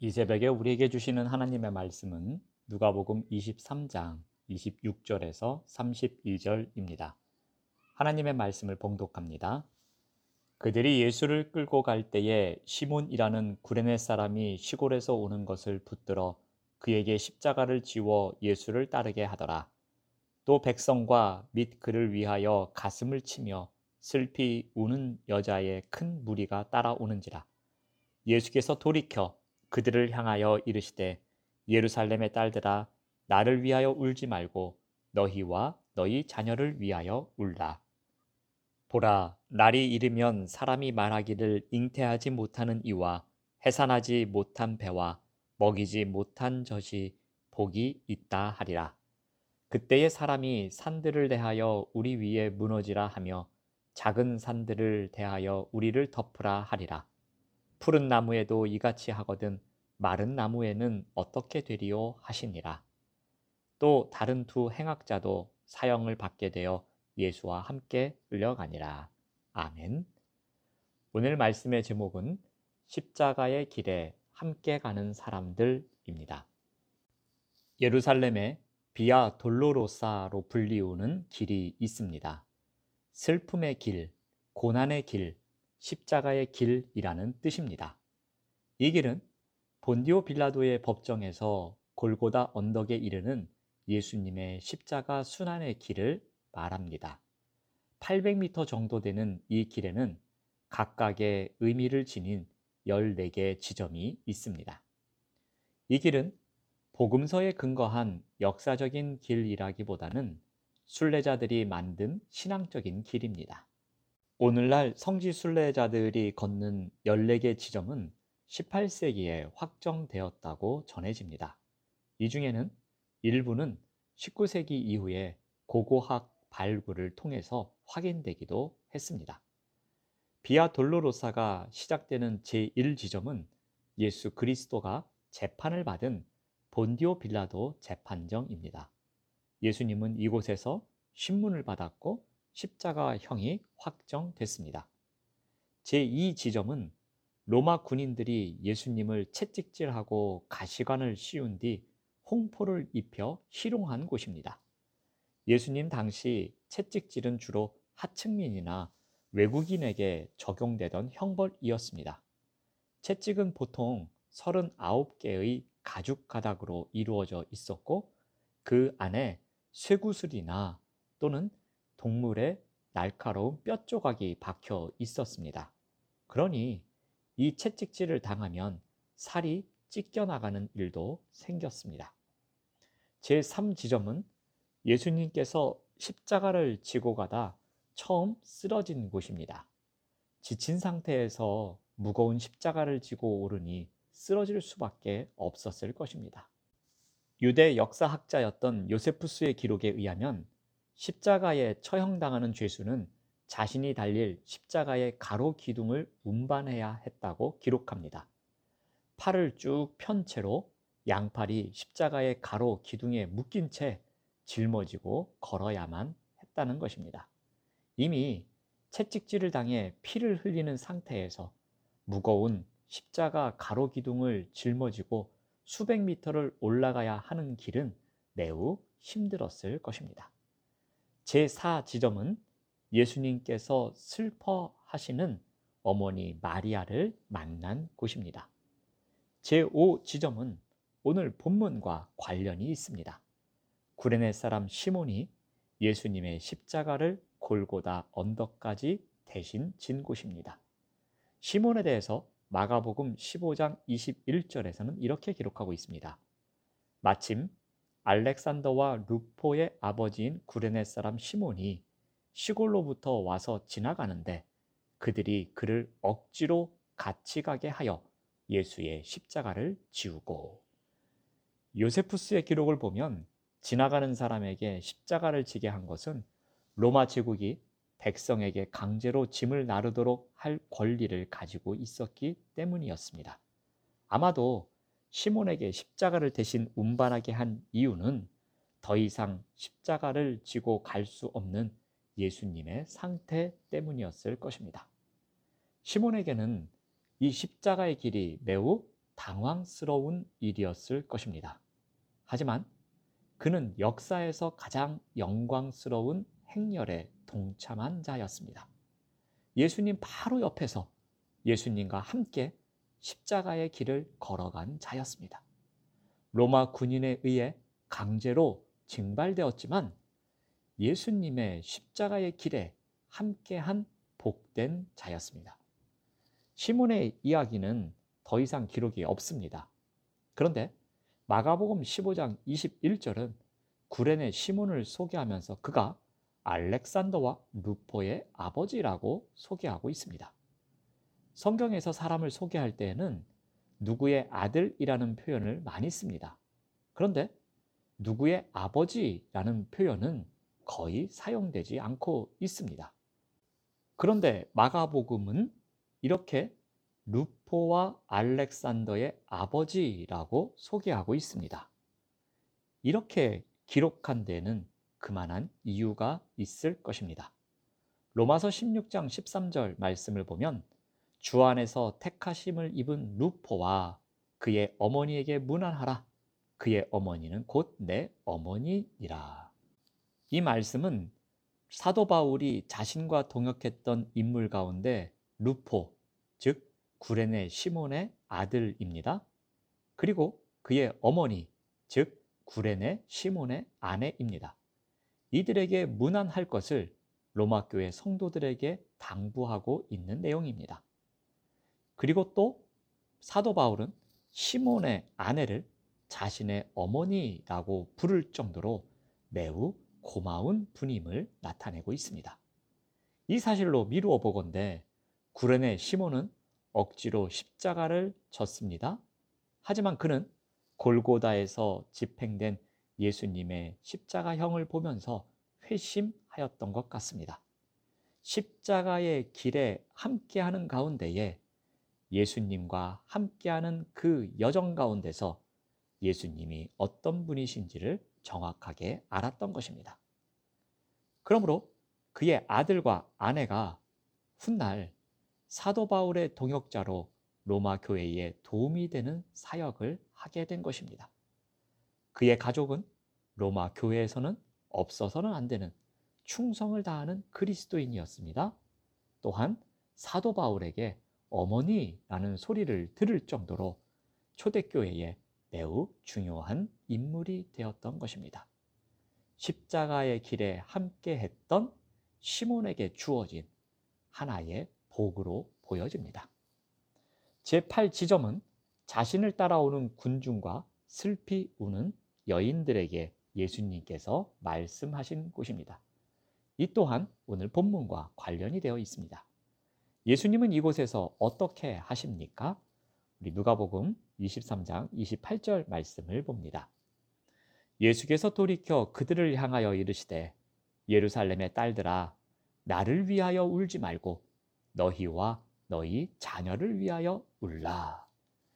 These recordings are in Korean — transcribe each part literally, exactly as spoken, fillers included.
이 새벽에 우리에게 주시는 하나님의 말씀은 누가복음 이십삼 장 이십육 절에서 삼십이 절입니다. 하나님의 말씀을 봉독합니다. 그들이 예수를 끌고 갈 때에 시몬이라는 구레네 사람이 시골에서 오는 것을 붙들어 그에게 십자가를 지워 예수를 따르게 하더라. 또 백성과 및 그를 위하여 가슴을 치며 슬피 우는 여자의 큰 무리가 따라오는지라. 예수께서 돌이켜 그들을 향하여 이르시되 예루살렘의 딸들아 나를 위하여 울지 말고 너희와 너희 자녀를 위하여 울라. 보라, 날이 이르면 사람이 말하기를 잉태하지 못하는 이와 해산하지 못한 배와 먹이지 못한 젖이 복이 있다 하리라. 그때에 사람이 산들을 대하여 우리 위에 무너지라 하며 작은 산들을 대하여 우리를 덮으라 하리라. 푸른 나무에도 이같이 하거든 마른 나무에는 어떻게 되리요 하시니라. 또 다른 두 행악자도 사형을 받게 되어 예수와 함께 끌려가니라. 아멘. 오늘 말씀의 제목은 십자가의 길에 함께 가는 사람들입니다. 예루살렘에 비아 돌로로사로 불리우는 길이 있습니다. 슬픔의 길, 고난의 길, 십자가의 길이라는 뜻입니다. 이 길은 본디오 빌라도의 법정에서 골고다 언덕에 이르는 예수님의 십자가 순환의 길을 말합니다. 팔백 미터 정도 되는 이 길에는 각각의 의미를 지닌 열네 개의 지점이 있습니다. 이 길은 복음서에 근거한 역사적인 길이라기보다는 순례자들이 만든 신앙적인 길입니다. 오늘날 성지 순례자들이 걷는 열네 개 지점은 십팔 세기에 확정되었다고 전해집니다. 이 중에는 일부는 십구 세기 이후에 고고학 발굴을 통해서 확인되기도 했습니다. 비아 돌로로사가 시작되는 제일 지점은 예수 그리스도가 재판을 받은 본디오 빌라도 재판정입니다. 예수님은 이곳에서 신문을 받았고 십자가형이 확정됐습니다. 제이 지점은 로마 군인들이 예수님을 채찍질하고 가시관을 씌운 뒤 홍포를 입혀 희롱한 곳입니다. 예수님 당시 채찍질은 주로 하층민이나 외국인에게 적용되던 형벌이었습니다. 채찍은 보통 서른아홉 개의 가죽 가닥으로 이루어져 있었고 그 안에 쇠구슬이나 또는 동물의 날카로운 뼈 조각이 박혀 있었습니다. 그러니 이 채찍질을 당하면 살이 찢겨나가는 일도 생겼습니다. 제삼 지점은 예수님께서 십자가를 지고 가다 처음 쓰러진 곳입니다. 지친 상태에서 무거운 십자가를 지고 오르니 쓰러질 수밖에 없었을 것입니다. 유대 역사학자였던 요세푸스의 기록에 의하면 십자가에 처형당하는 죄수는 자신이 달릴 십자가의 가로 기둥을 운반해야 했다고 기록합니다. 팔을 쭉 편 채로 양팔이 십자가의 가로 기둥에 묶인 채 짊어지고 걸어야만 했다는 것입니다. 이미 채찍질을 당해 피를 흘리는 상태에서 무거운 십자가 가로 기둥을 짊어지고 수백 미터를 올라가야 하는 길은 매우 힘들었을 것입니다. 제사 지점은 예수님께서 슬퍼하시는 어머니 마리아를 만난 곳입니다. 제오 지점은 오늘 본문과 관련이 있습니다. 구레네 사람 시몬이 예수님의 십자가를 골고다 언덕까지 대신 진 곳입니다. 시몬에 대해서 마가복음 십오 장 이십일 절에서는 이렇게 기록하고 있습니다. 마침 알렉산더와 루포의 아버지인 구레네 사람 시몬이 시골로부터 와서 지나가는데 그들이 그를 억지로 같이 가게 하여 예수의 십자가를 지우고. 요세푸스의 기록을 보면 지나가는 사람에게 십자가를 지게 한 것은 로마 제국이 백성에게 강제로 짐을 나르도록 할 권리를 가지고 있었기 때문이었습니다. 아마도 시몬에게 십자가를 대신 운반하게 한 이유는 더 이상 십자가를 지고 갈 수 없는 예수님의 상태 때문이었을 것입니다. 시몬에게는 이 십자가의 길이 매우 당황스러운 일이었을 것입니다. 하지만 그는 역사에서 가장 영광스러운 행렬에 동참한 자였습니다. 예수님 바로 옆에서 예수님과 함께 십자가의 길을 걸어간 자였습니다. 로마 군인에 의해 강제로 징발되었지만 예수님의 십자가의 길에 함께한 복된 자였습니다. 시몬의 이야기는 더 이상 기록이 없습니다. 그런데 마가복음 십오 장 이십일 절은 구레네 시몬을 소개하면서 그가 알렉산더와 루포의 아버지라고 소개하고 있습니다. 성경에서 사람을 소개할 때에는 누구의 아들이라는 표현을 많이 씁니다. 그런데 누구의 아버지라는 표현은 거의 사용되지 않고 있습니다. 그런데 마가복음은 이렇게 루포와 알렉산더의 아버지라고 소개하고 있습니다. 이렇게 기록한 데는 그만한 이유가 있을 것입니다. 로마서 십육 장 십삼 절 말씀을 보면 주 안에서 택하심을 입은 루포와 그의 어머니에게 문안하라. 그의 어머니는 곧 내 어머니니라. 이 말씀은 사도 바울이 자신과 동역했던 인물 가운데 루포, 즉 구레네 시몬의 아들입니다. 그리고 그의 어머니, 즉 구레네 시몬의 아내입니다. 이들에게 문안할 것을 로마 교회 성도들에게 당부하고 있는 내용입니다. 그리고 또 사도 바울은 시몬의 아내를 자신의 어머니라고 부를 정도로 매우 고마운 분임을 나타내고 있습니다. 이 사실로 미루어 보건대 구레네 시몬은 억지로 십자가를 졌습니다. 하지만 그는 골고다에서 집행된 예수님의 십자가형을 보면서 회심하였던 것 같습니다. 십자가의 길에 함께하는 가운데에 예수님과 함께하는 그 여정 가운데서 예수님이 어떤 분이신지를 정확하게 알았던 것입니다. 그러므로 그의 아들과 아내가 훗날 사도 바울의 동역자로 로마 교회에 도움이 되는 사역을 하게 된 것입니다. 그의 가족은 로마 교회에서는 없어서는 안 되는 충성을 다하는 그리스도인이었습니다. 또한 사도 바울에게 어머니라는 소리를 들을 정도로 초대교회에 매우 중요한 인물이 되었던 것입니다. 십자가의 길에 함께 했던 시몬에게 주어진 하나의 복으로 보여집니다. 제팔 지점은 자신을 따라오는 군중과 슬피 우는 여인들에게 예수님께서 말씀하신 곳입니다. 이 또한 오늘 본문과 관련이 되어 있습니다. 예수님은 이곳에서 어떻게 하십니까? 우리 누가복음 이십삼 장 이십팔 절 말씀을 봅니다. 예수께서 돌이켜 그들을 향하여 이르시되 예루살렘의 딸들아 나를 위하여 울지 말고 너희와 너희 자녀를 위하여 울라.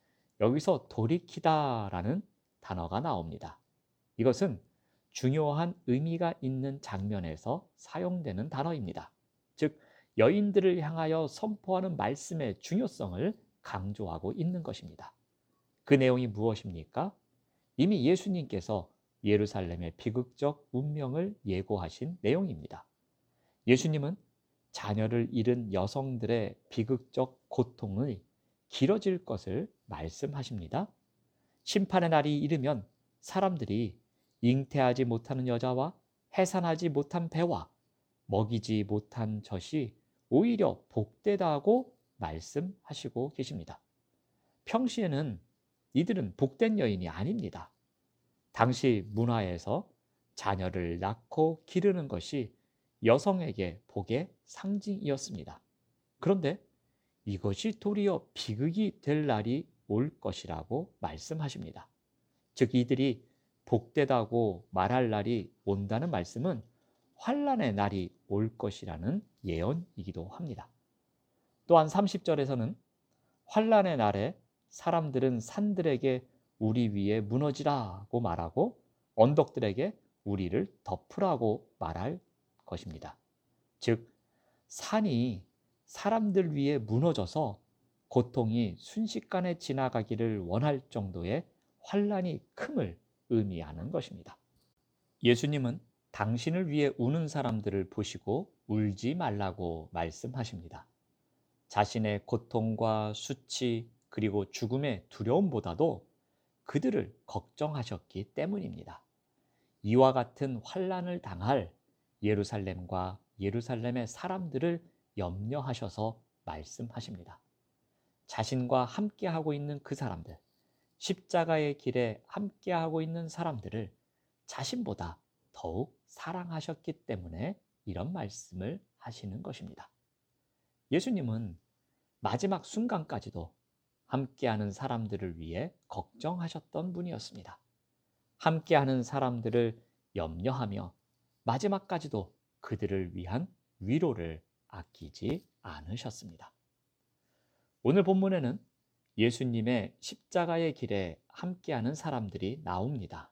여기서 돌이키다라는 단어가 나옵니다. 이것은 중요한 의미가 있는 장면에서 사용되는 단어입니다. 즉 여인들을 향하여 선포하는 말씀의 중요성을 강조하고 있는 것입니다. 그 내용이 무엇입니까? 이미 예수님께서 예루살렘의 비극적 운명을 예고하신 내용입니다. 예수님은 자녀를 잃은 여성들의 비극적 고통이 길어질 것을 말씀하십니다. 심판의 날이 이르면 사람들이 잉태하지 못하는 여자와 해산하지 못한 배와 먹이지 못한 젖이 오히려 복되다고 말씀하시고 계십니다. 평시에는 이들은 복된 여인이 아닙니다. 당시 문화에서 자녀를 낳고 기르는 것이 여성에게 복의 상징이었습니다. 그런데 이것이 도리어 비극이 될 날이 올 것이라고 말씀하십니다. 즉 이들이 복되다고 말할 날이 온다는 말씀은 환난의 날이 올 것이라는 예언이기도 합니다. 또한 삼십 절에서는 환난의 날에 사람들은 산들에게 우리 위에 무너지라고 말하고 언덕들에게 우리를 덮으라고 말할 것입니다. 즉 산이 사람들 위에 무너져서 고통이 순식간에 지나가기를 원할 정도의 환난이 큼을 의미하는 것입니다. 예수님은 당신을 위해 우는 사람들을 보시고 울지 말라고 말씀하십니다. 자신의 고통과 수치 그리고 죽음의 두려움보다도 그들을 걱정하셨기 때문입니다. 이와 같은 환난을 당할 예루살렘과 예루살렘의 사람들을 염려하셔서 말씀하십니다. 자신과 함께하고 있는 그 사람들, 십자가의 길에 함께하고 있는 사람들을 자신보다 더욱 사랑하셨기 때문에 이런 말씀을 하시는 것입니다. 예수님은 마지막 순간까지도 함께하는 사람들을 위해 걱정하셨던 분이었습니다. 함께하는 사람들을 염려하며 마지막까지도 그들을 위한 위로를 아끼지 않으셨습니다. 오늘 본문에는 예수님의 십자가의 길에 함께하는 사람들이 나옵니다.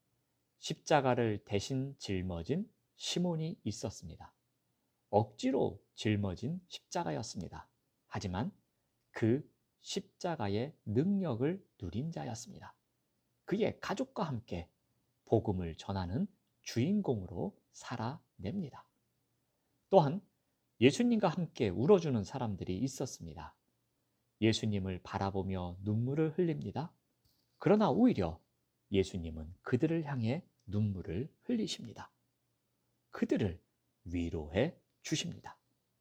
십자가를 대신 짊어진 시몬이 있었습니다. 억지로 짊어진 십자가였습니다. 하지만 그 십자가의 능력을 누린 자였습니다. 그의 가족과 함께 복음을 전하는 주인공으로 살아냅니다. 또한 예수님과 함께 울어주는 사람들이 있었습니다. 예수님을 바라보며 눈물을 흘립니다. 그러나 오히려 예수님은 그들을 향해 눈물을 흘리십니다. 그들을 위로해 주십니다.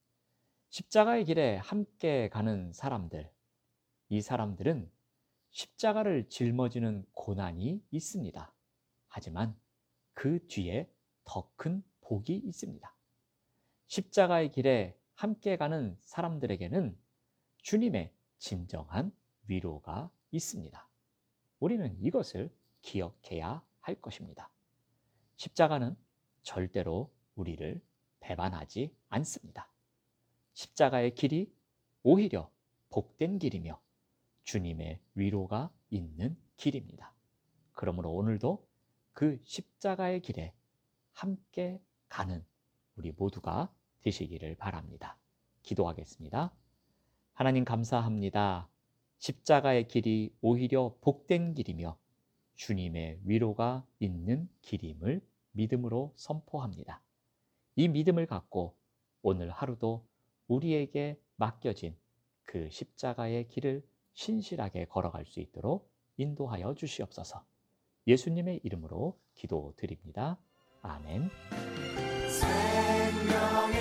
십자가의 길에 함께 가는 사람들, 이 사람들은 십자가를 짊어지는 고난이 있습니다. 하지만 그 뒤에 더 큰 복이 있습니다. 십자가의 길에 함께 가는 사람들에게는 주님의 진정한 위로가 있습니다. 우리는 이것을 기억해야 할 것입니다. 십자가는 절대로 우리를 배반하지 않습니다. 십자가의 길이 오히려 복된 길이며 주님의 위로가 있는 길입니다. 그러므로 오늘도 그 십자가의 길에 함께 가는 우리 모두가 되시기를 바랍니다. 기도하겠습니다. 하나님 감사합니다. 십자가의 길이 오히려 복된 길이며 주님의 위로가 있는 길임을 믿음으로 선포합니다. 이 믿음을 갖고 오늘 하루도 우리에게 맡겨진 그 십자가의 길을 신실하게 걸어갈 수 있도록 인도하여 주시옵소서. 예수님의 이름으로 기도드립니다. 아멘. 생명의